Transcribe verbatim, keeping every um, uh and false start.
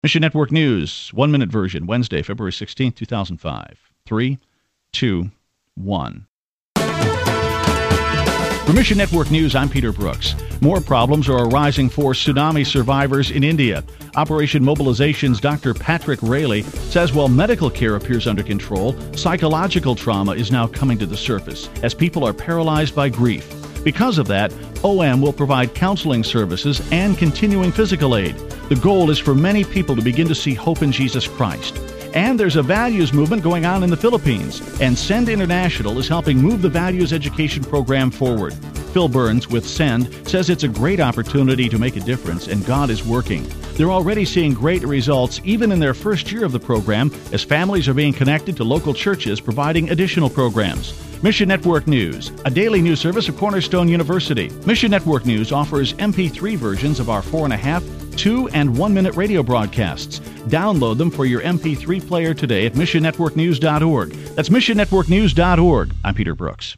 Mission Network News, one-minute version, Wednesday, February sixteenth, two thousand five. Three, two, one. For Mission Network News, I'm Peter Brooks. More problems are arising for tsunami survivors in India. Operation Mobilization's Doctor Patrick Raley says while medical care appears under control, psychological trauma is now coming to the surface as people are paralyzed by grief. Because of that, O M will provide counseling services and continuing physical aid. The goal is for many people to begin to see hope in Jesus Christ. And there's a values movement going on in the Philippines, and Send International is helping move the values education program forward. Phil Burns with Send says it's a great opportunity to make a difference, and God is working. They're already seeing great results even in their first year of the program, as families are being connected to local churches providing additional programs. Mission Network News, a daily news service of Cornerstone University. Mission Network News offers M P three versions of our four and a half, two, and one-minute radio broadcasts. Download them for your M P three player today at mission network news dot org. That's mission network news dot org. I'm Peter Brooks.